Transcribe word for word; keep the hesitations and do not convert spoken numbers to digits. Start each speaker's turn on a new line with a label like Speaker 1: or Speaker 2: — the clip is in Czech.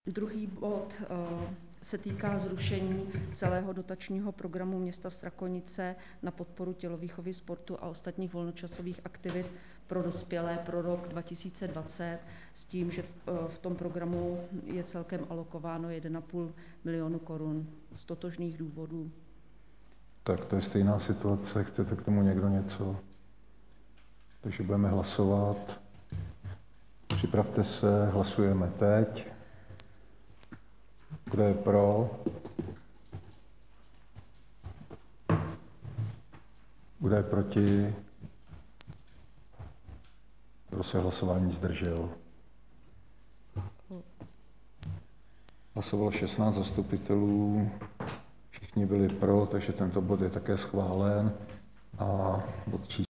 Speaker 1: Druhý bod se týká zrušení celého dotačního programu města Strakonice na podporu tělovýchovy, sportu a ostatních volnočasových aktivit pro dospělé pro rok dva tisíce dvacet s tím, že v tom programu je celkem alokováno jedna a půl milionu korun z totožných důvodů.
Speaker 2: Tak to je stejná situace, chcete k tomu někdo něco? Takže budeme hlasovat. Připravte se, hlasujeme teď. Kdo je pro? Kdo je proti? Kdo se hlasování zdržel? Hlasovalo šestnáct zastupitelů, všichni byli pro, takže tento bod je také schválen. A bod číslo